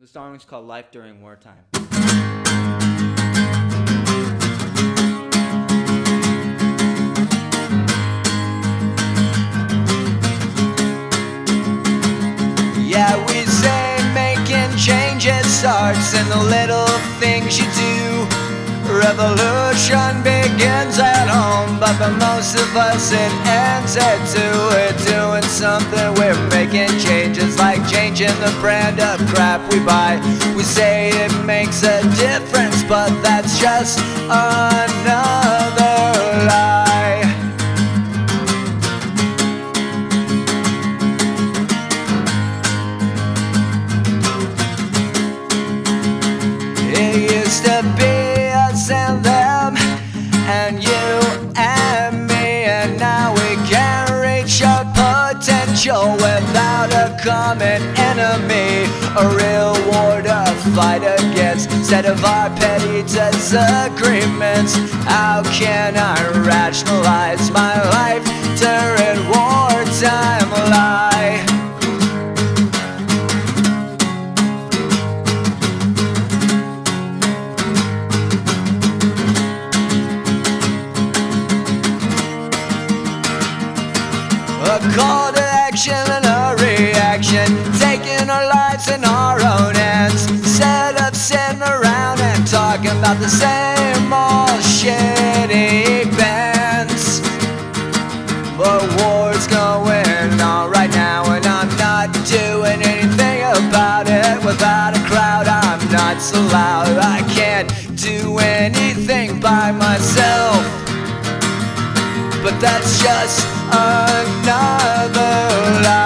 The song is called Life During Wartime. Yeah, we say making changes starts in the little things you do. Revolution begins at home, but for most of us it ends at 2. We're doing something, we're making changes, like changing the brand of crap we buy. We say it makes a difference, but that's just another lie. It used to be us and them, and you and me, and now we can't reach our potential without a common enemy, a real war to fight against instead of our petty disagreements. How can I rationalize my life during wartime lie? A call to action and a reaction, taking our lives in our own hands, instead of sitting around and talking about the same old shitty bands. But war's going on right now, and I'm not doing anything about it. Without a crowd, I'm not so loud. I can't do anything by myself, but that's just another lie.